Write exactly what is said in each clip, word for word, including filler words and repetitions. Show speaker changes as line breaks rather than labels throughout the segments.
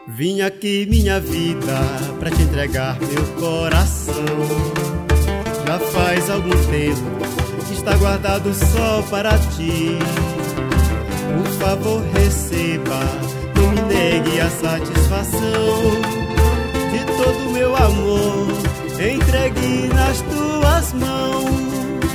Vim aqui, minha vida, pra te entregar meu coração. Já faz algum tempo que está guardado só para ti. Por favor, receba, não me negue a satisfação de todo meu amor, entregue nas tuas mãos.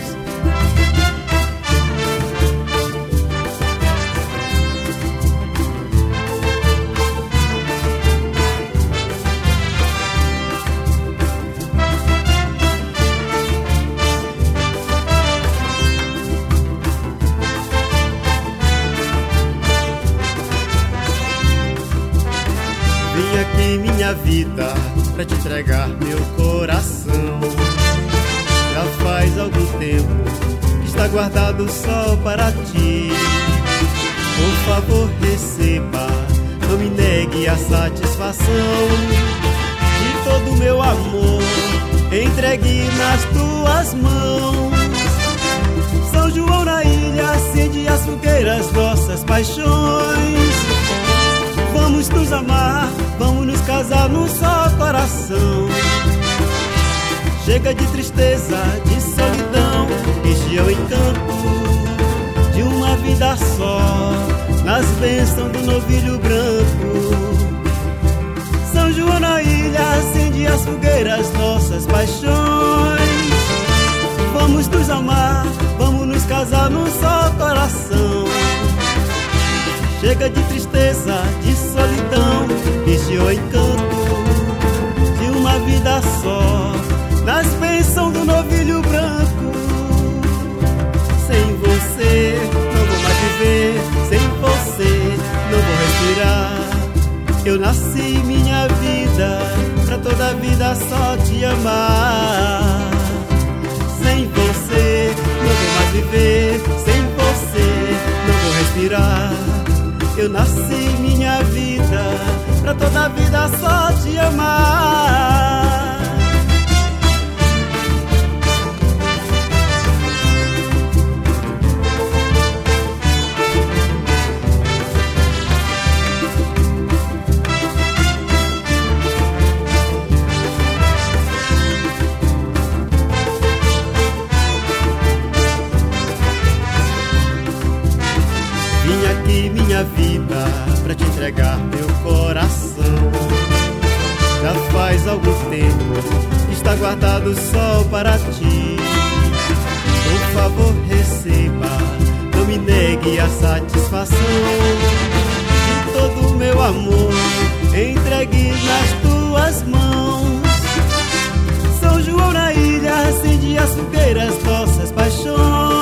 Vim aqui, minha vida, pra te entregar meu coração. Já faz algum tempo que está guardado só para ti. Por favor, receba, não me negue a satisfação de todo meu amor, entregue nas tuas mãos. São João na ilha acende as fogueiras, nossas paixões. Vamos nos amar, vamos nos casar num só coração. Chega de tristeza, de solidão, este é o encanto de uma vida só, nas bênçãos do novilho branco. São João na ilha acende as fogueiras, nossas paixões. Vamos nos amar, vamos nos casar num só coração. Chega de tristeza, de solidão, este é o encanto de uma vida só, nas bênçãos do novilho branco. Sem você não vou mais viver, sem você não vou respirar. Eu nasci minha vida, pra toda a vida só te amar. Sem você não vou mais viver, sem você não vou respirar. Eu nasci minha vida, pra toda a vida só te amar. Vim aqui, minha vida, pra te entregar meu coração. Já faz algum tempo que está guardado só para ti. Por favor, receba, não me negue a satisfação de todo meu amor, entregue nas tuas mãos. São João na ilha acende as fogueiras, nossas paixões.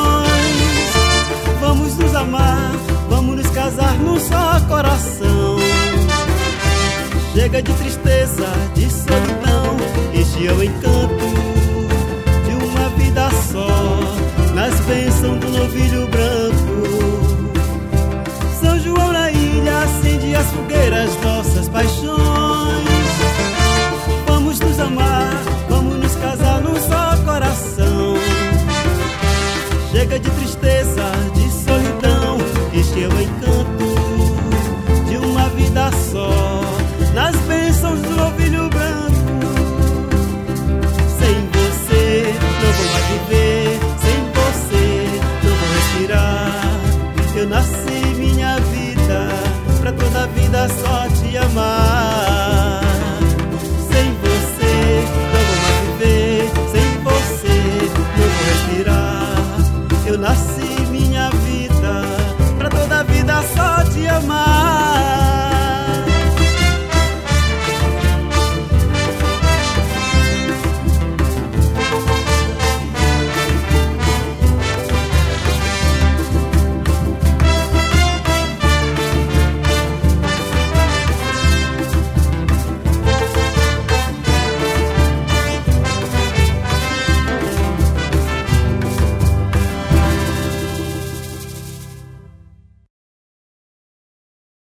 Vamos nos amar, vamos nos casar num só coração. Chega de tristeza, de solidão, este é o encanto de uma vida só, nas bênçãos do novilho branco. São João na ilha acende as fogueiras, nossas paixões. Vamos nos amar, vamos nos casar num só coração. Chega de tristeza, de solidão, este é o encanto de uma vida só, nas bênçãos do novilho branco. Sem você não vou mais viver, sem você não vou respirar. Eu nasci minha vida, pra toda a vida só te amar. Sem você não vou mais viver, sem você não vou respirar. Eu nasci minha vida, pra toda a vida só te amar.